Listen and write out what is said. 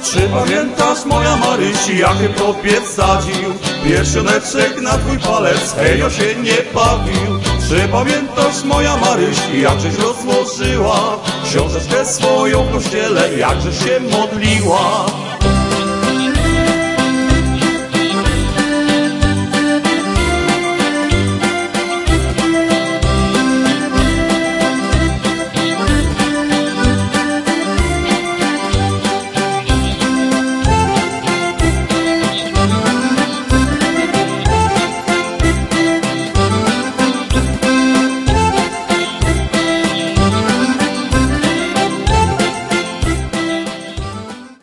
Czy pamiętasz, moja Marysi, jakie tobie wsadził pierścioneczek na twój palec, hejo się nie bawił? Czy pamiętasz, moja Marysi, jakżeś rozłożyła książeczkę swoją w kościele, jakże się modliła?